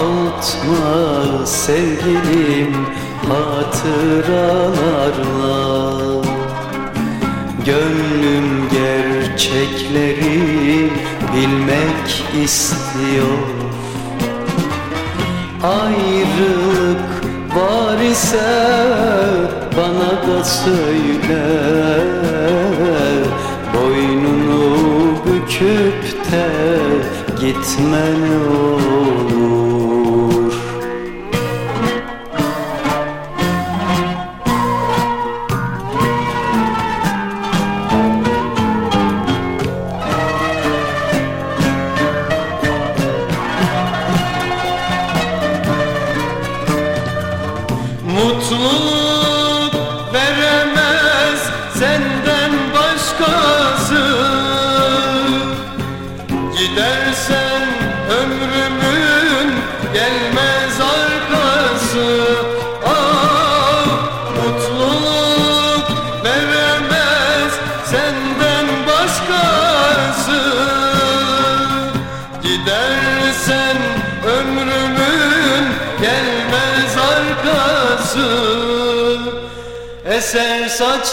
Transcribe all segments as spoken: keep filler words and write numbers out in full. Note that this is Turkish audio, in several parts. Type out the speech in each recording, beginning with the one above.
avutma sevgilim hatıralarla. Gönlüm gerçekleri bilmek istiyor. Ayrılık var ise bana da söyle. Boynunu büküp de gitme ne olur. Mutluluk veremez senden başkası. Gidersen ömrümün gelmez arkası. Ah, mutluluk veremez senden başkası. Gidersen ömrümün gelmez arkası. Eser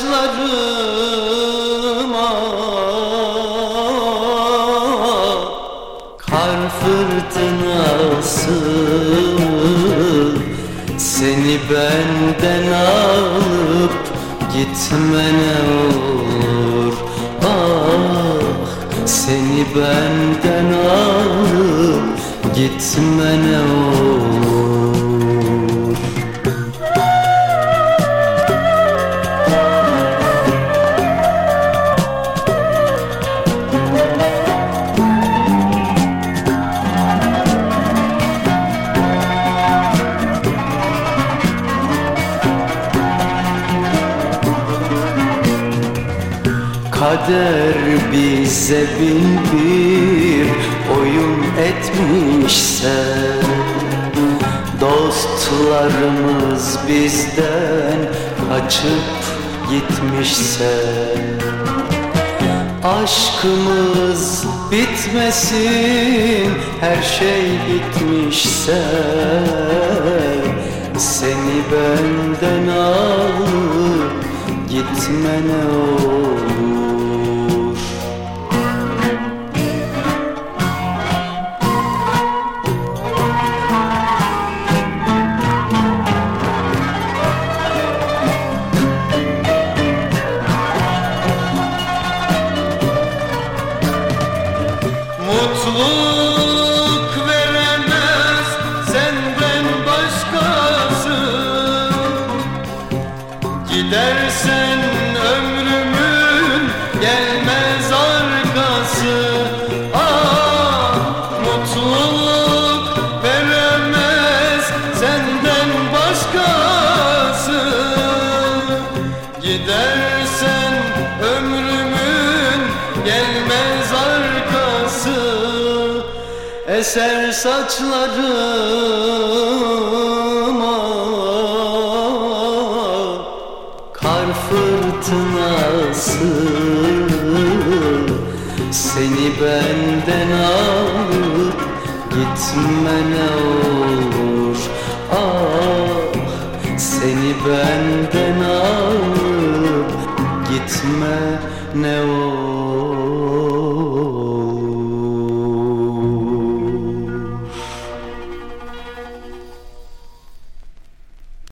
saçlarıma kar fırtınası. Seni benden alıp gitme ne olur. Ah, seni benden alıp gitme ne olur. Kader bize bin bir oyun etmişse, dostlarımız bizden kaçıp gitmişse, aşkımız bitmesin her şey bitmişse, seni benden alıp gitme ne olur. Mutluluk veremez senden başkası. Gidersen ömrümün gelmez arkası. Ah, mutluluk veremez senden başkası. Gidersen ömrümün gelmez arkası. Eser saçlarıma kar fırtınası. Seni benden alıp gitme ne olur. Ah, seni benden alıp gitme ne olur.